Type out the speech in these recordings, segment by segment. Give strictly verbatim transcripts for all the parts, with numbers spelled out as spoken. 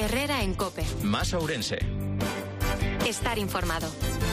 Herrera en COPE. Más Ourense. Estar informado.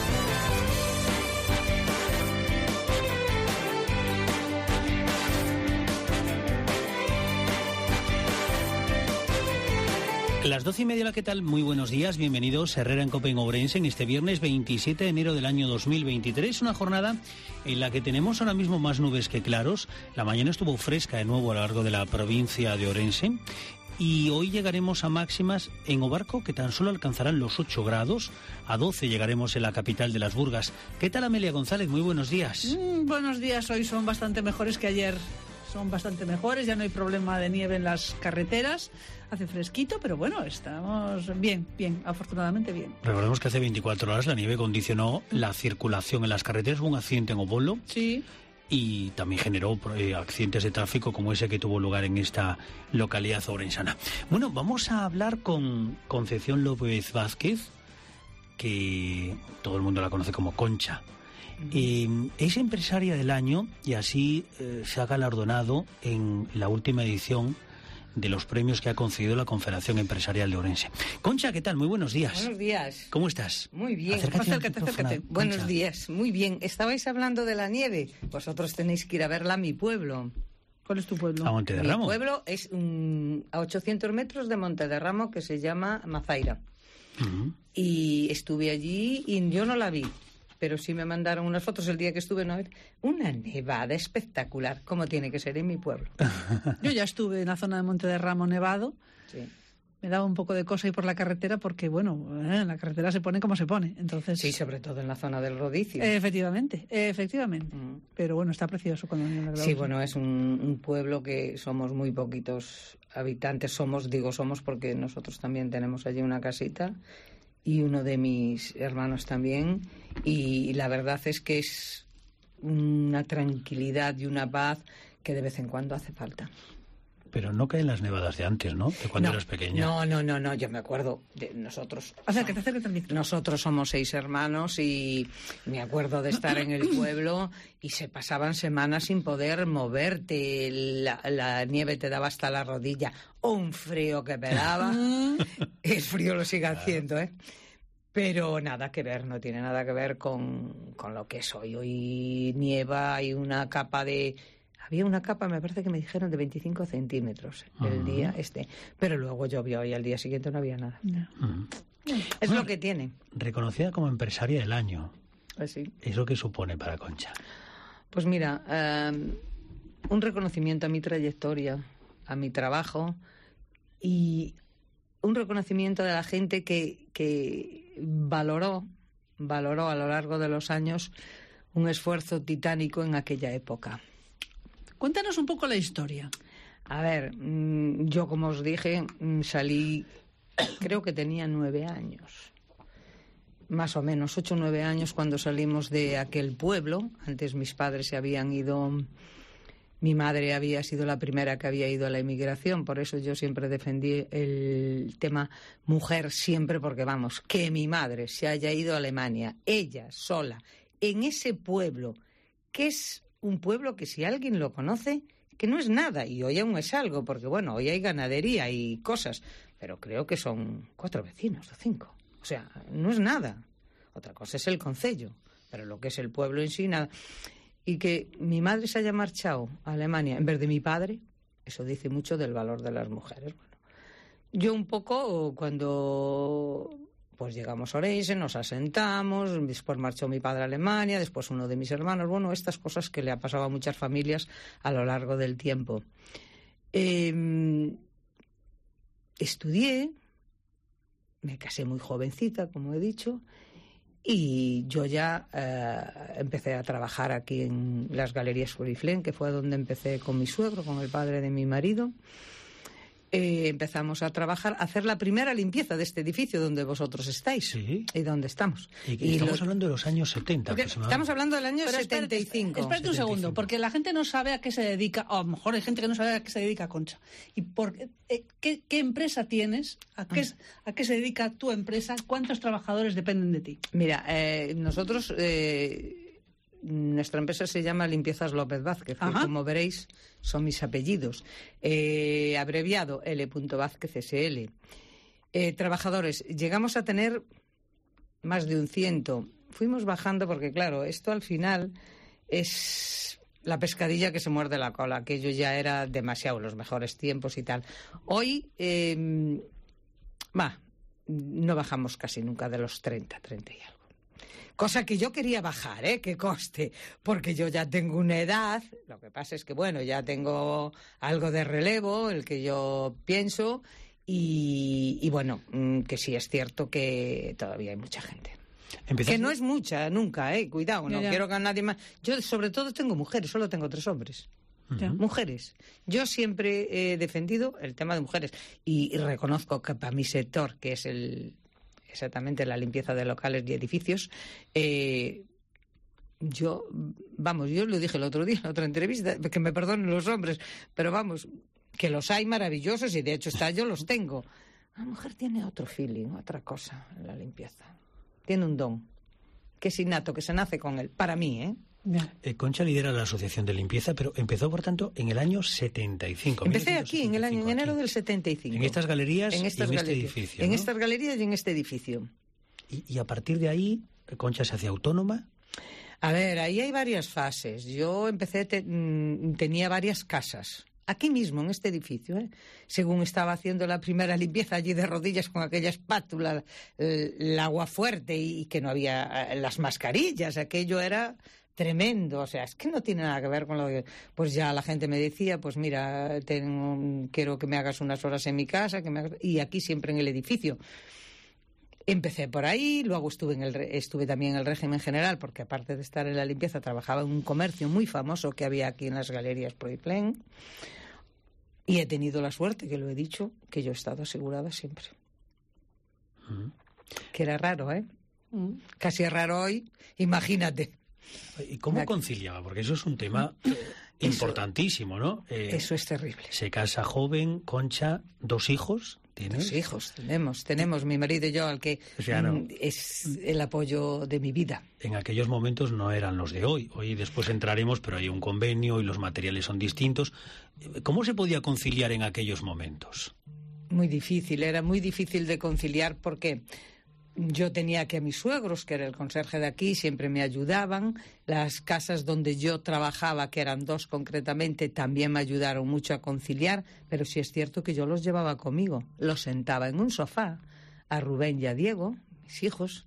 Las doce y media, ¿qué tal? Muy buenos días, bienvenidos a Herrera en COPE en Ourense en este viernes veintisiete de enero del año dos mil veintitrés, una jornada en la que tenemos ahora mismo más nubes que claros. La mañana estuvo fresca de nuevo a lo largo de la provincia de Ourense y hoy llegaremos a máximas en Obarco que tan solo alcanzarán los ocho grados, a doce llegaremos en la capital de las Burgas. ¿Qué tal, Amelia González? Muy buenos días. Mm, buenos días, hoy son bastante mejores que ayer. Son bastante mejores, ya no hay problema de nieve en las carreteras, hace fresquito, pero bueno, estamos bien, bien, afortunadamente bien. Recordemos que hace veinticuatro horas la nieve condicionó la circulación en las carreteras, hubo un accidente en Obolo. Sí. Y también generó eh, accidentes de tráfico como ese que tuvo lugar en esta localidad ourensana. Bueno, vamos a hablar con Concepción López Vázquez, que todo el mundo la conoce como Concha. Eh, es empresaria del año y así eh, se ha galardonado en la última edición de los premios que ha concedido la Confederación Empresarial de Ourense. Concha, ¿qué tal? Muy buenos días. Buenos días. ¿Cómo estás? Muy bien. Acércate, acércate, acércate. Buenos días. Muy bien. Estabais hablando de la nieve. Vosotros tenéis que ir a verla a mi pueblo. ¿Cuál es tu pueblo? A Montederramo. Mi pueblo es um, a ochocientos metros de Montederramo, que se llama Mazaira. Uh-huh. Y estuve allí y yo no la vi, pero sí me mandaron unas fotos el día que estuve, ¿no? Una nevada espectacular, como tiene que ser en mi pueblo. Yo ya estuve en la zona de Montederramo nevado. Sí. Me daba un poco de cosa ir por la carretera porque, bueno, eh, la carretera se pone como se pone. Entonces, sí, sobre todo en la zona del Rodicio. Eh, efectivamente, eh, efectivamente. Mm. Pero bueno, está precioso cuando viene la Sí, bueno, es un, un pueblo que somos muy poquitos habitantes. Somos, digo somos porque nosotros también tenemos allí una casita y uno de mis hermanos también, y la verdad es que es una tranquilidad y una paz que de vez en cuando hace falta. Pero no caen las nevadas de antes, ¿no? De cuando no, eras pequeña. No, no, no, no, yo me acuerdo de nosotros. Acércate, acércate al micro. Nosotros somos seis hermanos y me acuerdo de estar en el pueblo y se pasaban semanas sin poder moverte. La, la nieve te daba hasta la rodilla. Un frío que pelaba. El frío lo sigue haciendo, ¿eh? Pero nada que ver, no tiene nada que ver con, con lo que es hoy. Hoy nieva, hay una capa de... Había una capa, me parece que me dijeron, de veinticinco centímetros el uh-huh. día este. Pero luego llovió y al día siguiente no había nada. No. Uh-huh. Es bueno, lo que tiene. Reconocida como empresaria del año. Pues sí. ¿Eso qué supone para Concha? Pues mira, um, un reconocimiento a mi trayectoria, a mi trabajo y un reconocimiento de la gente que, que valoró, valoró a lo largo de los años un esfuerzo titánico en aquella época. Cuéntanos un poco la historia. A ver, yo como os dije, salí, creo que tenía nueve años, más o menos, ocho o nueve años cuando salimos de aquel pueblo. Antes mis padres se habían ido, mi madre había sido la primera que había ido a la emigración, por eso yo siempre defendí el tema mujer siempre, porque vamos, que mi madre se haya ido a Alemania, ella sola, en ese pueblo, que es un pueblo que si alguien lo conoce, que no es nada, y hoy aún es algo, porque bueno, hoy hay ganadería y cosas, pero creo que son cuatro vecinos o cinco, o sea, no es nada. Otra cosa es el concello, pero lo que es el pueblo en sí, nada. Y que mi madre se haya marchado a Alemania en vez de mi padre, eso dice mucho del valor de las mujeres. Bueno, yo un poco cuando... Pues llegamos a Ourense, nos asentamos, después marchó mi padre a Alemania, después uno de mis hermanos, bueno, estas cosas que le ha pasado a muchas familias a lo largo del tiempo. Eh, estudié, me casé muy jovencita, como he dicho, y yo ya eh, empecé a trabajar aquí en las Galerías Oriflén, que fue donde empecé con mi suegro, con el padre de mi marido. Eh, empezamos a trabajar, a hacer la primera limpieza de este edificio donde vosotros estáis. Sí. Y donde estamos. Y, y estamos los... hablando de los años setenta. Estamos hablando del año Pero setenta y cinco. Espérate, espérate un segundo, porque la gente no sabe a qué se dedica, o a lo mejor hay gente que no sabe a qué se dedica Concha. ¿Y por eh, qué, qué empresa tienes? ¿A qué, ¿A qué se dedica tu empresa? ¿Cuántos trabajadores dependen de ti? Mira, eh, nosotros... Eh, nuestra empresa se llama Limpiezas López Vázquez, que como veréis son mis apellidos, eh, abreviado L. Vázquez S L. Eh, trabajadores, llegamos a tener más de un ciento. Fuimos bajando porque, claro, esto al final es la pescadilla que se muerde la cola. Aquello ya era demasiado, los mejores tiempos y tal. Hoy, eh, va, no bajamos casi nunca de los treinta, treinta y algo. Cosa que yo quería bajar, ¿eh? Que coste, porque yo ya tengo una edad. Lo que pasa es que, bueno, ya tengo algo de relevo, el que yo pienso, y, y bueno, que sí es cierto que todavía hay mucha gente. ¿Empezaste? Que no es mucha, nunca, ¿eh? Cuidado, no Ya, ya. quiero que a nadie más... Yo, sobre todo, tengo mujeres, solo tengo tres hombres. Ya. Mujeres. Yo siempre he defendido el tema de mujeres y, y reconozco que para mi sector, que es el exactamente la limpieza de locales y edificios, eh, yo, vamos, yo lo dije el otro día en otra entrevista, que me perdonen los hombres, pero vamos, que los hay maravillosos y de hecho está, yo los tengo. La mujer tiene otro feeling, otra cosa en la limpieza. Tiene un don, que es innato, que se nace con él, para mí, ¿eh? Ya. Eh, Concha lidera la Asociación de Limpieza, pero empezó, por tanto, en el año setenta y cinco. Empecé aquí, en el año en enero aquí. del setenta y cinco. En estas galerías en estas y en este galerías, edificio, En ¿no? estas galerías y en este edificio. Y, y a partir de ahí, Concha se hacía autónoma. A ver, ahí hay varias fases. Yo empecé, te- mm, tenía varias casas. Aquí mismo, en este edificio, ¿eh? Según estaba haciendo la primera limpieza allí de rodillas con aquella espátula, el, el agua fuerte y, y que no había eh, las mascarillas, aquello era tremendo. O sea, es que no tiene nada que ver con lo que... Pues ya la gente me decía, pues mira, tengo, quiero que me hagas unas horas en mi casa, que me hagas... y aquí siempre en el edificio. Empecé por ahí, luego estuve, en el, re- estuve también en el régimen general, porque aparte de estar en la limpieza, trabajaba en un comercio muy famoso que había aquí en las galerías Proiplen. Y he tenido la suerte, que lo he dicho, que yo he estado asegurada siempre. Ujú. Que era raro, ¿eh? Mm. Casi es raro hoy, imagínate. ¿Y cómo La- conciliaba? Porque eso es un tema eh, importantísimo, ¿no? Eh, Eso es terrible. Se casa joven, Concha, dos hijos. ¿Tienes? Dos hijos tenemos, tenemos mi marido y yo, al que O sea, no. mm, es el apoyo de mi vida. En aquellos momentos no eran los de hoy. Hoy después entraremos, pero hay un convenio y los materiales son distintos. ¿Cómo se podía conciliar en aquellos momentos? Muy difícil, era muy difícil de conciliar porque yo tenía aquí a mis suegros, que era el conserje de aquí, siempre me ayudaban. Las casas donde yo trabajaba, que eran dos concretamente, también me ayudaron mucho a conciliar, pero sí es cierto que yo los llevaba conmigo. Los sentaba en un sofá, a Rubén y a Diego, mis hijos,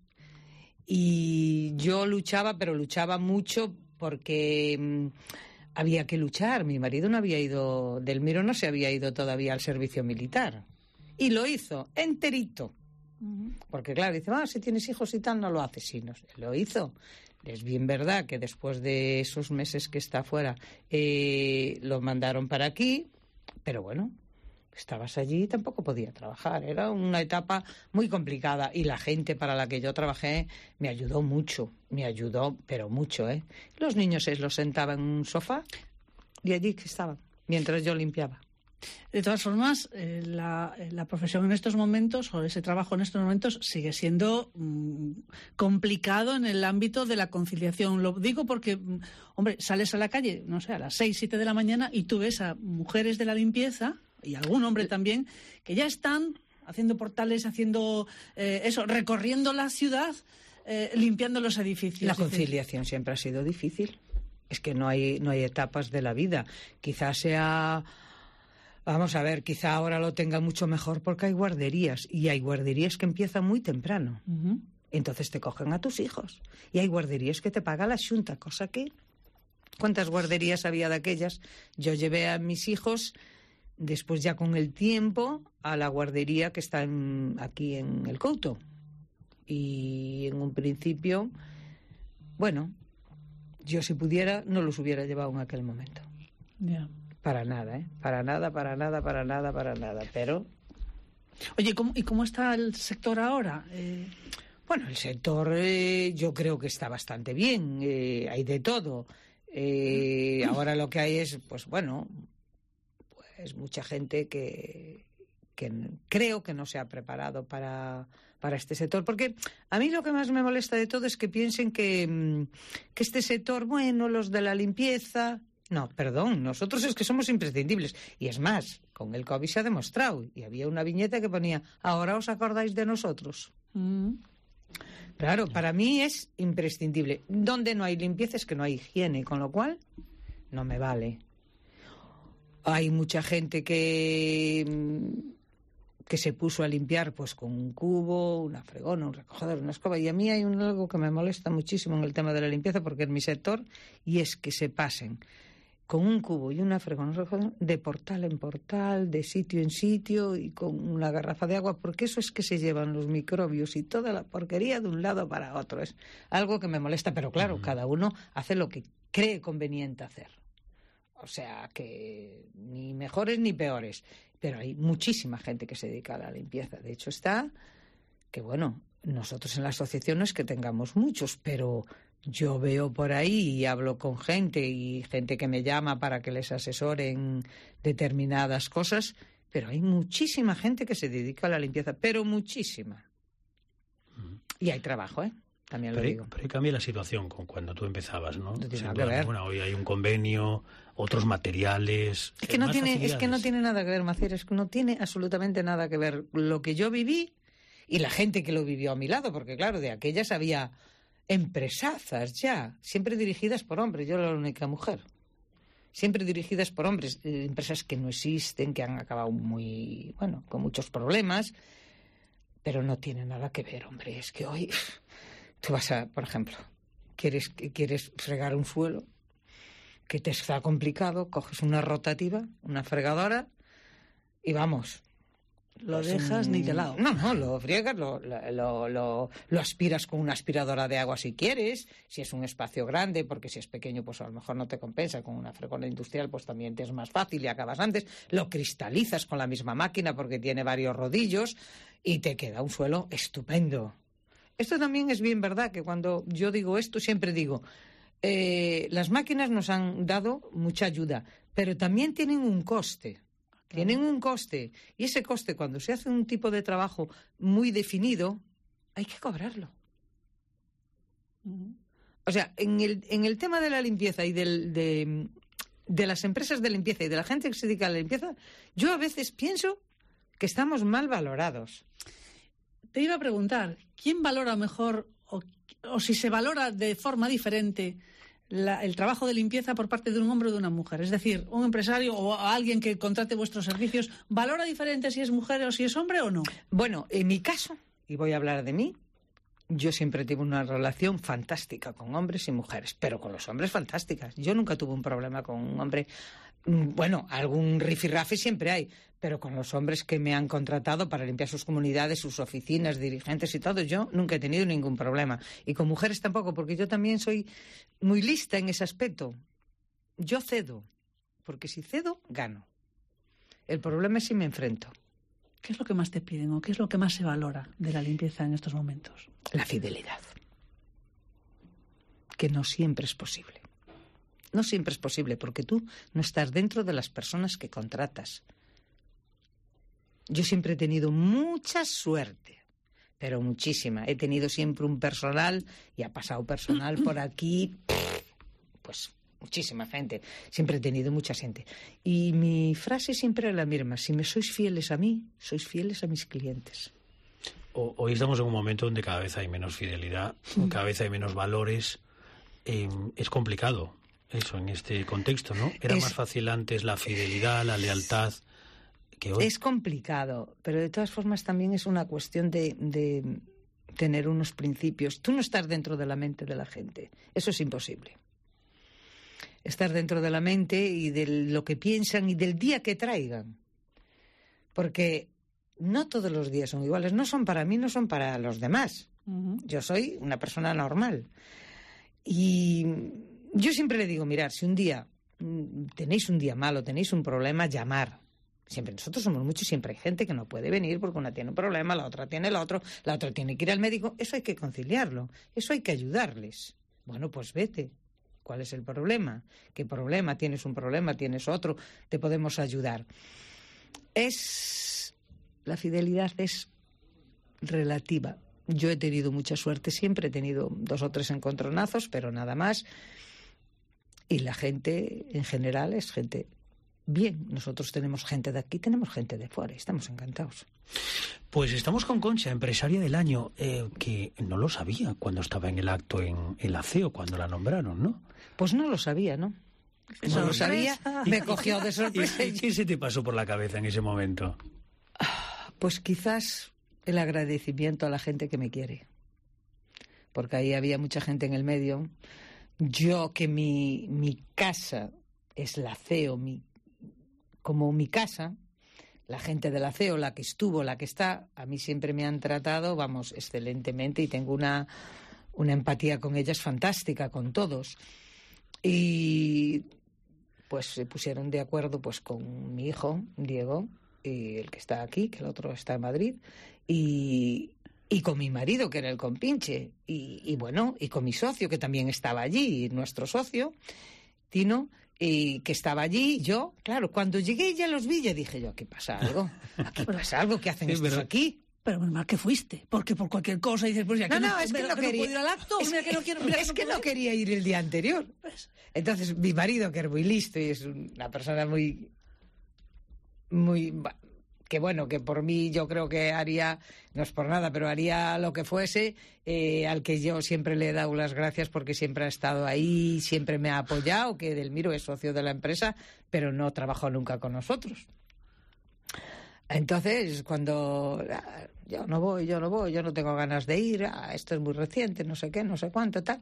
y yo luchaba, pero luchaba mucho porque mm, había que luchar. Mi marido no había ido, Delmiro no se había ido todavía al servicio militar. Y lo hizo, enterito. Porque claro, dice, ah, si tienes hijos y tal, no lo haces. Sí, no, lo hizo. Es bien verdad que después de esos meses que está fuera, eh, lo mandaron para aquí, pero bueno, estabas allí y tampoco podía trabajar. Era una etapa muy complicada y la gente para la que yo trabajé me ayudó mucho, me ayudó, pero mucho, ¿eh? Los niños se los sentaba en un sofá y allí que estaban, mientras yo limpiaba. De todas formas, eh, la, eh, la profesión en estos momentos, o ese trabajo en estos momentos, sigue siendo mm, complicado en el ámbito de la conciliación. Lo digo porque, mm, hombre, sales a la calle, no sé, a las seis, siete de la mañana y tú ves a mujeres de la limpieza, y algún hombre también, que ya están haciendo portales, haciendo eh, eso, recorriendo la ciudad, eh, limpiando los edificios. La Es decir, conciliación siempre ha sido difícil. Es que no hay, no hay etapas de la vida. Quizás sea... Vamos a ver, quizá ahora lo tenga mucho mejor porque hay guarderías y hay guarderías que empiezan muy temprano. ujú. Entonces te cogen a tus hijos. Y hay guarderías que te paga la Xunta, cosa que... ¿Cuántas guarderías había de aquellas? Yo llevé a mis hijos, después ya con el tiempo, a la guardería que está en- aquí en el Couto. Y en un principio, bueno, yo si pudiera no los hubiera llevado en aquel momento. Ya. Para nada, ¿eh? Para nada, para nada, para nada, para nada. Pero, Oye, ¿cómo, ¿y cómo está el sector ahora? Eh, bueno, el sector eh, yo creo que está bastante bien. Eh, hay de todo. Eh, ahora lo que hay es, pues bueno, pues mucha gente que, que creo que no se ha preparado para, para este sector. Porque a mí lo que más me molesta de todo es que piensen que, mm, que este sector, bueno, los de la limpieza... No, perdón, nosotros es que somos imprescindibles. Y es más, con el COVID se ha demostrado. Y había una viñeta que ponía, ahora os acordáis de nosotros. Mm. Claro, para mí es imprescindible. Donde no hay limpieza es que no hay higiene, con lo cual no me vale. Hay mucha gente que, que se puso a limpiar pues con un cubo, una fregona, un recogedor, una escoba. Y a mí hay un, algo que me molesta muchísimo en el tema de la limpieza, porque es mi sector, y es que se pasen con un cubo y una fregona de portal en portal, de sitio en sitio y con una garrafa de agua, porque eso es que se llevan los microbios y toda la porquería de un lado para otro. Es algo que me molesta, pero claro, uh-huh. cada uno hace lo que cree conveniente hacer. O sea, que ni mejores ni peores. Pero hay muchísima gente que se dedica a la limpieza. De hecho está que, bueno, nosotros en la asociación no es que tengamos muchos, pero yo veo por ahí y hablo con gente y gente que me llama para que les asesoren determinadas cosas, pero hay muchísima gente que se dedica a la limpieza, pero muchísima. Uh-huh. Y hay trabajo, ¿eh? También lo pero, digo. Pero cambia la situación con cuando tú empezabas, ¿no? No tiene nada que ver. Bueno, hoy hay un convenio, otros materiales. Es que no tiene, es que no tiene nada que ver, Macier, es que no tiene absolutamente nada que ver lo que yo viví y la gente que lo vivió a mi lado, porque claro, de aquellas había empresazas ya, siempre dirigidas por hombres, yo era la única mujer, siempre dirigidas por hombres, eh, empresas que no existen, que han acabado muy, bueno, con muchos problemas, pero no tiene nada que ver, hombre, es que hoy tú vas a, por ejemplo, quieres, quieres fregar un suelo, que te está complicado, coges una rotativa, una fregadora y vamos. Lo dejas ni de lado. No, no, lo friegas, lo, lo, lo, lo aspiras con una aspiradora de agua si quieres, si es un espacio grande, porque si es pequeño pues a lo mejor no te compensa, con una fregona industrial pues también te es más fácil y acabas antes, lo cristalizas con la misma máquina porque tiene varios rodillos y te queda un suelo estupendo. Esto también es bien verdad, que cuando yo digo esto siempre digo, eh, las máquinas nos han dado mucha ayuda, pero también tienen un coste. Tienen un coste, y ese coste, cuando se hace un tipo de trabajo muy definido, hay que cobrarlo. Uh-huh. O sea, en el, en el tema de la limpieza y del, de, de las empresas de limpieza y de la gente que se dedica a la limpieza, yo a veces pienso que estamos mal valorados. Te iba a preguntar, ¿quién valora mejor o, o si se valora de forma diferente La, el trabajo de limpieza por parte de un hombre o de una mujer? Es decir, un empresario o alguien que contrate vuestros servicios, ¿valora diferente si es mujer o si es hombre o no? Bueno, en mi caso, y voy a hablar de mí, yo siempre tuve una relación fantástica con hombres y mujeres, pero con los hombres fantásticas. Yo nunca tuve un problema con un hombre. Bueno, algún rifirrafe siempre hay, pero con los hombres que me han contratado para limpiar sus comunidades, sus oficinas, dirigentes y todo, yo nunca he tenido ningún problema. Y con mujeres tampoco, porque yo también soy muy lista en ese aspecto. Yo cedo, porque si cedo, gano. El problema es si me enfrento. ¿Qué es lo que más te piden o qué es lo que más se valora de la limpieza en estos momentos? La fidelidad, que no siempre es posible. No siempre es posible, porque tú no estás dentro de las personas que contratas. Yo siempre he tenido mucha suerte, pero muchísima. He tenido siempre un personal, y ha pasado personal por aquí, pues muchísima gente. Siempre he tenido mucha gente. Y mi frase siempre es la misma: si me sois fieles a mí, sois fieles a mis clientes. Hoy estamos en un momento donde cada vez hay menos fidelidad, cada vez hay menos valores. Eh, es complicado eso en este contexto, ¿no? Era es, más fácil antes la fidelidad, la lealtad que hoy. Es complicado, pero de todas formas también es una cuestión de, de tener unos principios. Tú no estás dentro de la mente de la gente, eso es imposible. Estar dentro de la mente y de lo que piensan y del día que traigan. Porque no todos los días son iguales, no son para mí, no son para los demás. Uh-huh. Yo soy una persona normal. Y yo siempre le digo, mirad, si un día tenéis un día malo, tenéis un problema, llamar. Siempre nosotros somos muchos, siempre hay gente que no puede venir porque una tiene un problema, la otra tiene el otro, la otra tiene que ir al médico. Eso hay que conciliarlo, eso hay que ayudarles. Bueno, pues vete. ¿Cuál es el problema? ¿Qué problema? ¿Tienes un problema? ¿Tienes otro? Te podemos ayudar. Es... La fidelidad es relativa. Yo he tenido mucha suerte siempre, he tenido dos o tres encontronazos, pero nada más. y la gente en general es gente bien. Nosotros tenemos gente de aquí, tenemos gente de fuera, y estamos encantados. Pues estamos con Concha, empresaria del año, eh, que no lo sabía cuando estaba en el acto en el A C E O, cuando la nombraron, ¿no? Pues no lo sabía, ¿no? No Sorpresa. lo sabía, me cogió de sorpresa. ¿Y qué se te pasó por la cabeza en ese momento? Pues quizás el agradecimiento a la gente que me quiere, porque ahí había mucha gente en el medio. Yo, que mi, mi casa es la C E O, mi, como mi casa, la gente de la C E O, la que estuvo, la que está, a mí siempre me han tratado, vamos, excelentemente, y tengo una, una empatía con ellas fantástica, con todos. Y pues se pusieron de acuerdo pues con mi hijo, Diego, y el que está aquí, que el otro está en Madrid, y, y con mi marido, que era el compinche, y, y bueno, y con mi socio, que también estaba allí, nuestro socio, Tino, y que estaba allí, yo, claro, cuando llegué ya los vi, ya dije yo, aquí pasa algo, aquí pasa algo, ¿qué hacen Sí, estos pero- aquí? Pero menos mal que fuiste, porque por cualquier cosa dices, pues ya No, que no, es que mira, no quería. puedo ir al acto, Es mira que no quiero, mira es que puedo no ir. quería ir el día anterior. Entonces, mi marido, que es muy listo y es una persona muy, muy, que bueno, que por mí yo creo que haría, no es por nada, pero haría lo que fuese, eh, al que yo siempre le he dado las gracias porque siempre ha estado ahí, siempre me ha apoyado, que Edelmiro es socio de la empresa, pero no trabajó nunca con nosotros. Entonces, cuando ah, yo no voy, yo no voy, yo no tengo ganas de ir, ah, esto es muy reciente, no sé qué, no sé cuánto, tal.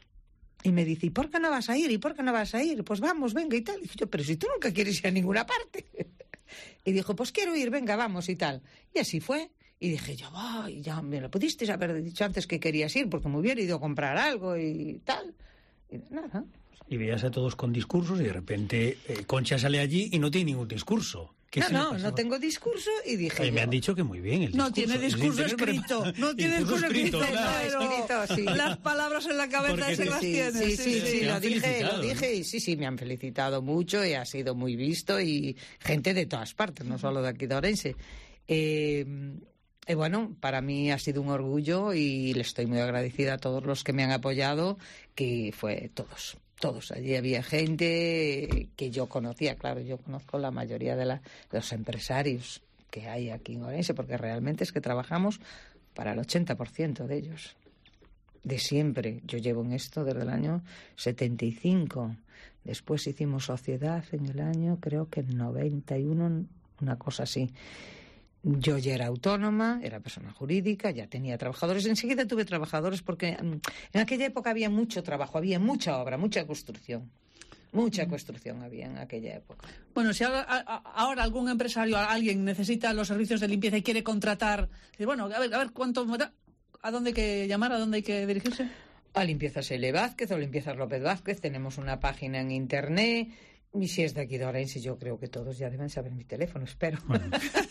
Y me dice, ¿y por qué no vas a ir? ¿Y por qué no vas a ir? Pues vamos, venga y tal. Y digo yo, pero si tú nunca quieres ir a ninguna parte. Y dijo, pues quiero ir, venga, vamos y tal. Y así fue. Y dije yo, ay, ya me lo pudiste haber dicho antes que querías ir, porque me hubiera ido a comprar algo y tal. Y nada. Y veías a todos con discursos y de repente eh, Concha sale allí y no tiene ningún discurso. ¿Qué No, se le no, pasaba? no tengo discurso y dije Ay, me yo, han dicho que muy bien el discurso. No tiene discurso Sin tener escrito, prepa- no tiene discurso escrito, claro. no, escrito, sí. Las palabras en la cabeza Porque ese que las sí, tienes. sí, sí, sí, Me lo han dije, felicitado, lo ¿no? dije y sí, sí, me han felicitado mucho y ha sido muy visto y gente de todas partes, no solo de aquí de Orense. Eh, y bueno, para mí ha sido un orgullo y le estoy muy agradecida a todos los que me han apoyado, que fue todos. Todos, allí había gente que yo conocía, claro, yo conozco la mayoría de, la, de los empresarios que hay aquí en Orense, porque realmente es que trabajamos para el ochenta por ciento de ellos, de siempre. Yo llevo en esto desde el año setenta y cinco, después hicimos sociedad en el año, creo que en noventa y uno, una cosa así. Yo ya era autónoma, era persona jurídica, ya tenía trabajadores. Enseguida tuve trabajadores porque mm, en aquella época había mucho trabajo, había mucha obra, mucha construcción. Mucha construcción había en aquella época. Bueno, si ahora, a- a- ahora algún empresario, alguien necesita los servicios de limpieza y quiere contratar, dice, bueno, a ver, a ver cuánto me da, ¿a dónde hay que llamar? ¿A dónde hay que dirigirse? A Limpiezas L. Vázquez o Limpiezas López Vázquez, tenemos una página en internet. Y si es de aquí de Orense, yo creo que todos ya deben saber mi teléfono, espero. Bueno.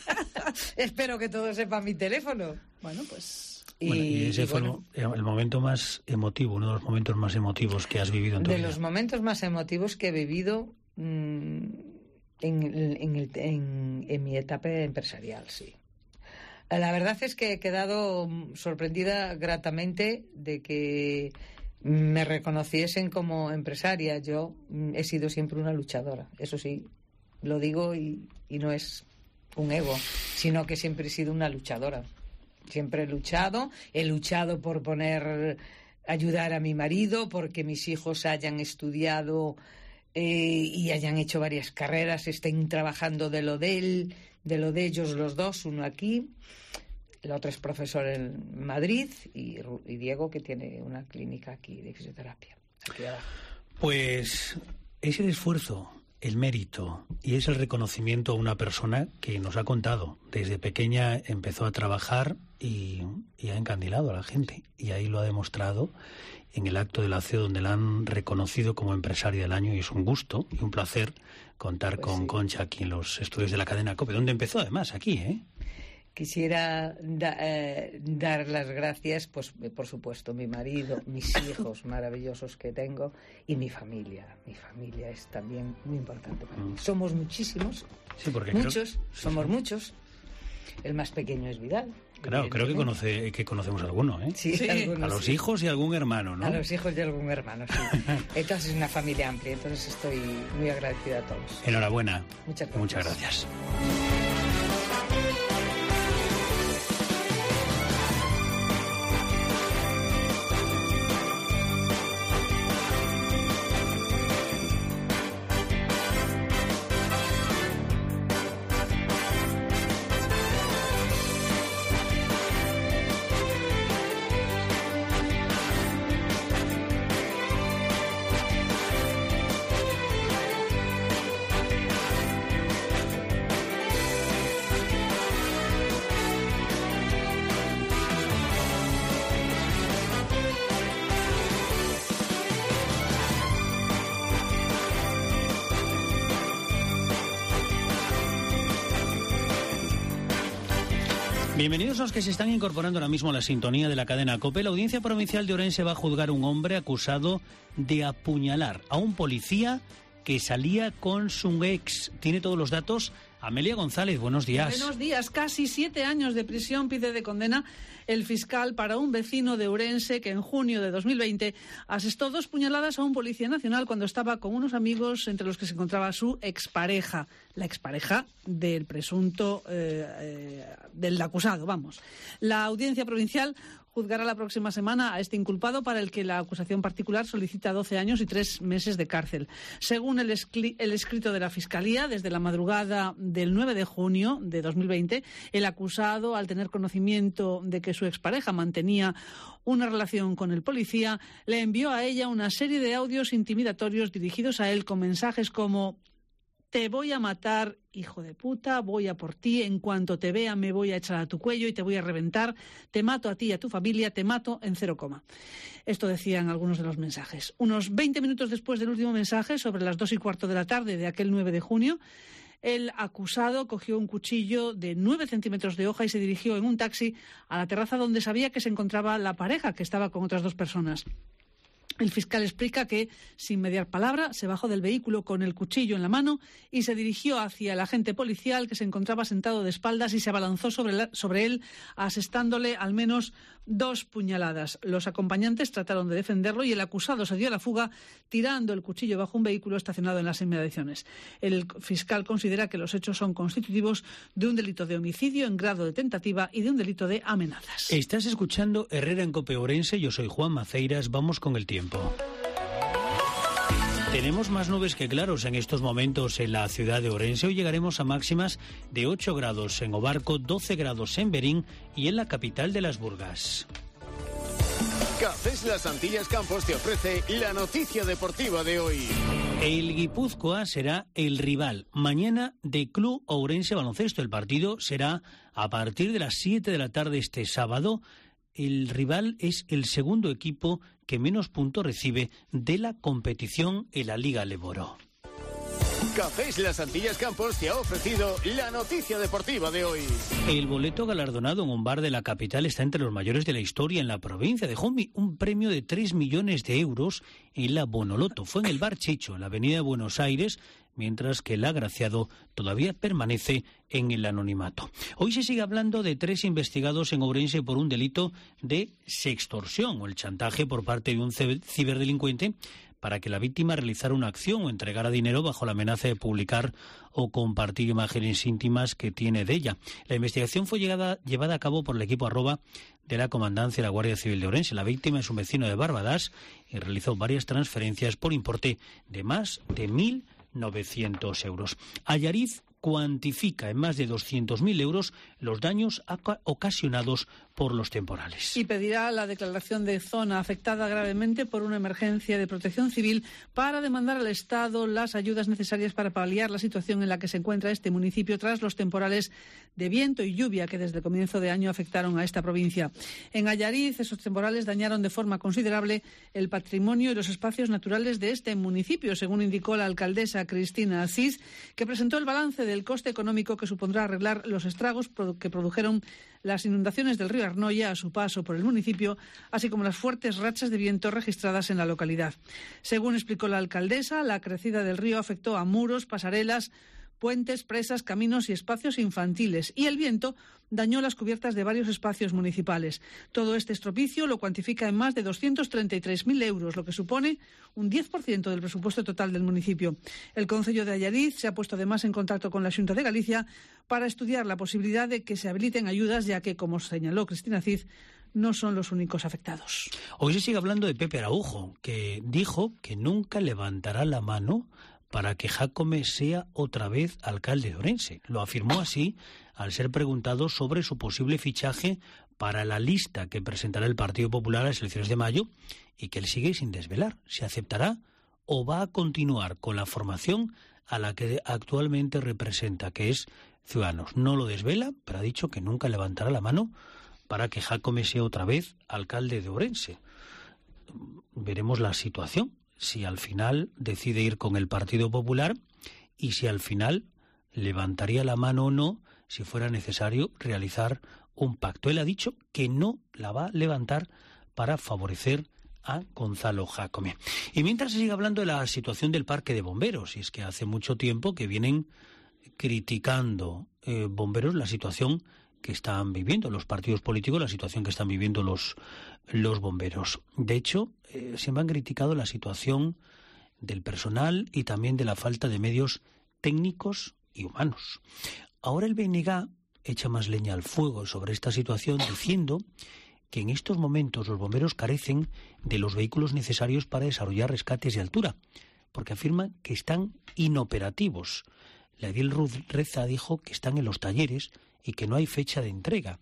Espero que todos sepan mi teléfono. Bueno, pues... Y, Bueno, y ese y fue el bueno, mo- el momento más emotivo, uno de los momentos más emotivos que has vivido en tu de vida. los momentos más emotivos que he vivido mmm, en, en, el- en- en mi etapa empresarial, sí. La verdad es que he quedado mm, sorprendida gratamente de que me reconociesen como empresaria. Yo mm, he sido siempre una luchadora, eso sí, lo digo y, y no es un ego, sino que siempre he sido una luchadora. Siempre he luchado, he luchado por poner, ayudar a mi marido, porque mis hijos hayan estudiado eh, y hayan hecho varias carreras, estén trabajando de lo de él, de lo de ellos los dos, uno aquí, el otro es profesor en Madrid y, Ru- y Diego, que tiene una clínica aquí de fisioterapia, aquí abajo. Pues es el esfuerzo, el mérito y es el reconocimiento a una persona que nos ha contado. Desde pequeña empezó a trabajar y, y ha encandilado a la gente. Y ahí lo ha demostrado en el acto del A C E O, donde la han reconocido como empresaria del año. Y es un gusto y un placer contar Pues con sí. Concha aquí en los estudios de la cadena COPE, donde empezó además, aquí, ¿eh? Quisiera da- eh, dar las gracias, pues eh, por supuesto, mi marido, mis hijos maravillosos que tengo y mi familia. Mi familia es también muy importante para mí. Mm. Somos muchísimos, Sí, porque creo- muchos, somos muchos. El más pequeño es Vidal, Claro, creo que, conoce, que conocemos a alguno, ¿eh? Sí, Sí. algunos, A los sí. hijos y algún hermano, ¿no? A los hijos y algún hermano, sí. Entonces es una familia amplia, entonces estoy muy agradecida a todos. Enhorabuena. Muchas gracias. Muchas gracias. Bienvenidos a los que se están incorporando ahora mismo a la sintonía de la cadena COPE. La Audiencia Provincial de Ourense va a juzgar a un hombre acusado de apuñalar a un policía que salía con su ex. Tiene todos los datos Amelia González. Buenos días. Buenos días. Casi siete años de prisión pide de condena el fiscal para un vecino de Ourense que en junio de dos mil veinte asestó dos puñaladas a un policía nacional cuando estaba con unos amigos entre los que se encontraba su expareja, la expareja del presunto, eh, eh, del acusado, vamos. La Audiencia Provincial juzgará la próxima semana a este inculpado para el que la acusación particular solicita doce años y tres meses de cárcel. Según el, escri- el escrito de la Fiscalía, desde la madrugada del nueve de junio de dos mil veinte, el acusado, al tener conocimiento de que su expareja mantenía una relación con el policía, le envió a ella una serie de audios intimidatorios dirigidos a él con mensajes como: te voy a matar, hijo de puta, voy a por ti, en cuanto te vea me voy a echar a tu cuello y te voy a reventar, te mato a ti y a tu familia, te mato en cero coma. Esto decían algunos de los mensajes. Unos veinte minutos después del último mensaje, sobre las dos y cuarto de la tarde de aquel nueve de junio, el acusado cogió un cuchillo de nueve centímetros de hoja y se dirigió en un taxi a la terraza donde sabía que se encontraba la pareja, que estaba con otras dos personas. El fiscal explica que, sin mediar palabra, se bajó del vehículo con el cuchillo en la mano y se dirigió hacia el agente policial que se encontraba sentado de espaldas y se abalanzó sobre, la, sobre él, asestándole al menos dos puñaladas. Los acompañantes trataron de defenderlo y el acusado se dio a la fuga tirando el cuchillo bajo un vehículo estacionado en las inmediaciones. El fiscal considera que los hechos son constitutivos de un delito de homicidio en grado de tentativa y de un delito de amenazas. Estás escuchando Herrera en COPE Ourense. Yo soy Juan Maceiras. Vamos con el tiempo. Tenemos más nubes que claros en estos momentos en la ciudad de Ourense. Hoy llegaremos a máximas de ocho grados en Obarco, doce grados en Berín y en la capital de Las Burgas. Cafés Las Antillas Campos te ofrece la noticia deportiva de hoy. El Guipúzcoa será el rival mañana de Club Ourense Baloncesto. El partido será a partir de las siete de la tarde este sábado. El rival es el segundo equipo que menos puntos recibe de la competición en la Liga Leboro. Cafés Las Antillas Campos te ha ofrecido la noticia deportiva de hoy. El boleto galardonado en un bar de la capital está entre los mayores de la historia en la provincia. Dejó un premio de tres millones de euros en la Bonoloto. Fue en el bar Chicho, en la avenida de Buenos Aires, mientras que el agraciado todavía permanece en el anonimato. Hoy se sigue hablando de tres investigados en Ourense por un delito de sextorsión o el chantaje por parte de un ciberdelincuente para que la víctima realizara una acción o entregara dinero bajo la amenaza de publicar o compartir imágenes íntimas que tiene de ella. La investigación fue llegada, llevada a cabo por el equipo arroba de la Comandancia de la Guardia Civil de Ourense. La víctima es un vecino de Barbadas y realizó varias transferencias por importe de más de mil novecientos euros. Allariz cuantifica en más de doscientos mil euros los daños ocasionados por los temporales. Y pedirá la declaración de zona afectada gravemente por una emergencia de protección civil para demandar al Estado las ayudas necesarias para paliar la situación en la que se encuentra este municipio tras los temporales de viento y lluvia que desde el comienzo de año afectaron a esta provincia. En Allariz, esos temporales dañaron de forma considerable el patrimonio y los espacios naturales de este municipio, según indicó la alcaldesa Cristina Asís, que presentó el balance del coste económico que supondrá arreglar los estragos que produjeron las inundaciones del río Arnoia a su paso por el municipio, así como las fuertes rachas de viento registradas en la localidad. Según explicó la alcaldesa, la crecida del río afectó a muros, pasarelas, puentes, presas, caminos y espacios infantiles. Y el viento dañó las cubiertas de varios espacios municipales. Todo este estropicio lo cuantifica en más de doscientos treinta y tres mil euros, lo que supone un diez por ciento del presupuesto total del municipio. El Concello de Allariz se ha puesto además en contacto con la Xunta de Galicia para estudiar la posibilidad de que se habiliten ayudas, ya que, como señaló Cristina Cid, no son los únicos afectados. Hoy se sigue hablando de Pepe Araujo, que dijo que nunca levantará la mano para que Jácome sea otra vez alcalde de Ourense. Lo afirmó así al ser preguntado sobre su posible fichaje para la lista que presentará el Partido Popular a las elecciones de mayo, y que él sigue sin desvelar si aceptará o va a continuar con la formación a la que actualmente representa, que es Ciudadanos. No lo desvela, pero ha dicho que nunca levantará la mano para que Jácome sea otra vez alcalde de Ourense. Veremos la situación, si al final decide ir con el Partido Popular y si al final levantaría la mano o no si fuera necesario realizar un pacto. Él ha dicho que no la va a levantar para favorecer a Gonzalo Jácome. Y mientras se sigue hablando de la situación del parque de bomberos, y es que hace mucho tiempo que vienen criticando eh, bomberos la situación que están viviendo los partidos políticos, la situación que están viviendo los, los bomberos. De hecho, eh, siempre han criticado la situación del personal y también de la falta de medios técnicos y humanos. Ahora el B N G echa más leña al fuego sobre esta situación, diciendo que en estos momentos los bomberos carecen de los vehículos necesarios para desarrollar rescates de altura, porque afirman que están inoperativos. La edil Ruth Reza dijo que están en los talleres y que no hay fecha de entrega.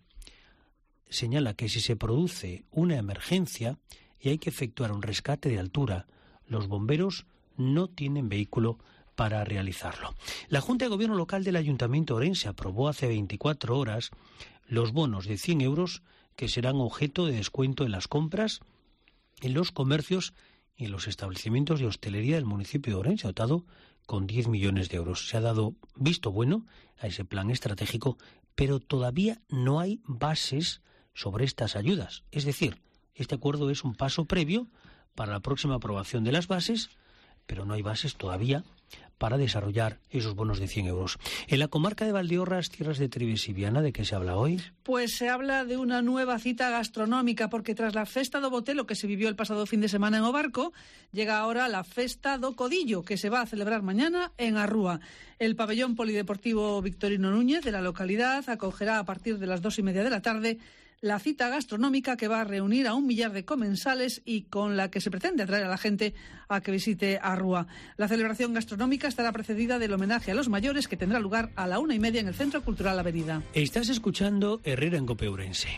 Señala que si se produce una emergencia y hay que efectuar un rescate de altura, los bomberos no tienen vehículo para realizarlo. La Junta de Gobierno Local del Ayuntamiento de Ourense aprobó hace veinticuatro horas los bonos de cien euros que serán objeto de descuento en las compras en los comercios y en los establecimientos de hostelería del municipio de Ourense, dotado con diez millones de euros. Se ha dado visto bueno a ese plan estratégico, pero todavía no hay bases sobre estas ayudas. Es decir, este acuerdo es un paso previo para la próxima aprobación de las bases, pero no hay bases todavía para desarrollar esos bonos de cien euros. En la comarca de Valdeorras, tierras de Trives y Viana, ¿de qué se habla hoy? Pues se habla de una nueva cita gastronómica, porque tras la Festa do Botelo, que se vivió el pasado fin de semana en Obarco, llega ahora la Festa do Codillo, que se va a celebrar mañana en Arrúa. El pabellón polideportivo Victorino Núñez de la localidad acogerá a partir de las dos y media de la tarde la cita gastronómica, que va a reunir a un millar de comensales y con la que se pretende atraer a la gente a que visite Arrúa. La celebración gastronómica estará precedida del homenaje a los mayores, que tendrá lugar a la una y media en el Centro Cultural Avenida. Estás escuchando Herrera en Cope Ourense.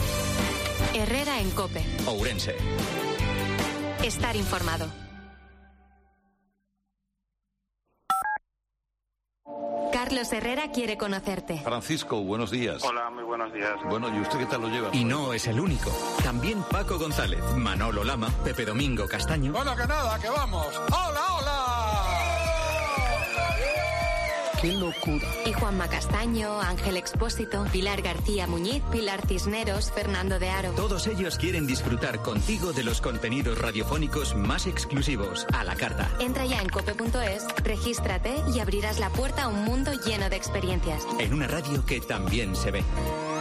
Herrera en Cope. Ourense. Estar informado. Carlos Herrera quiere conocerte. Francisco, buenos días. Hola, muy buenos días. Bueno, ¿y usted qué tal lo lleva? Y no es el único. También Paco González, Manolo Lama, Pepe Domingo Castaño. Bueno, que nada, que vamos. ¡Hola, hola! ¡Qué locura! Y Juanma Castaño, Ángel Expósito, Pilar García Muñiz, Pilar Cisneros, Fernando de Aro. Todos ellos quieren disfrutar contigo de los contenidos radiofónicos más exclusivos, a la carta. Entra ya en cope punto es, regístrate y abrirás la puerta a un mundo lleno de experiencias. En una radio que también se ve.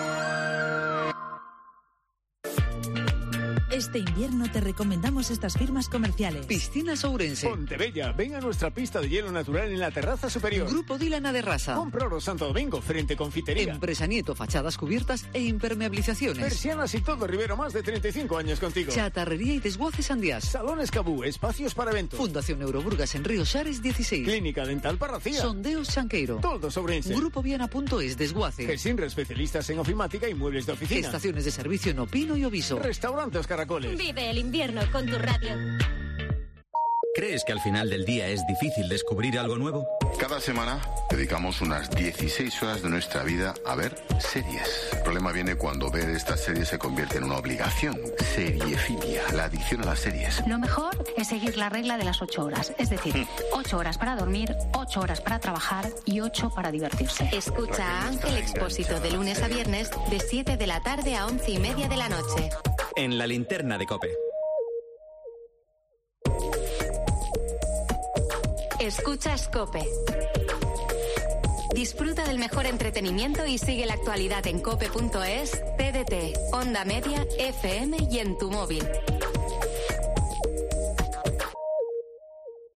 Este invierno te recomendamos estas firmas comerciales. Piscinas Ourense. Pontebella, ven a nuestra pista de hielo natural en la terraza superior. Grupo Dilana de Rasa. Comproro Santo Domingo, frente confitería. Empresa Nieto, fachadas cubiertas e impermeabilizaciones. Persianas y todo Rivero, más de treinta y cinco años contigo. Chatarrería y desguaces Andías. Salones Cabú, espacios para eventos. Fundación Euroburgas en Río Xares dieciséis. Clínica Dental Parracía. Sondeos Xanqueiro. Todo sobre Ourense. Grupo Viana punto es, desguace. Gesinra, especialistas en ofimática y muebles de oficina. Estaciones de servicio en Opino y Oviso. Restaurante Os Caracoles. Vive el invierno con tu radio. ¿Crees que al final del día es difícil descubrir algo nuevo? Cada semana dedicamos unas dieciséis horas de nuestra vida a ver series. El problema viene cuando ver estas series se convierte en una obligación. Seriefilia, la adicción a las series. Lo mejor es seguir la regla de las ocho horas. Es decir, ocho horas para dormir, ocho horas para trabajar y ocho para divertirse. Escucha a Ángel Expósito de lunes a viernes de siete de la tarde a once y media de la noche. En la linterna de Cope. Escuchas Cope. Disfruta del mejor entretenimiento y sigue la actualidad en cope punto es, T D T, Onda Media, F M y en tu móvil.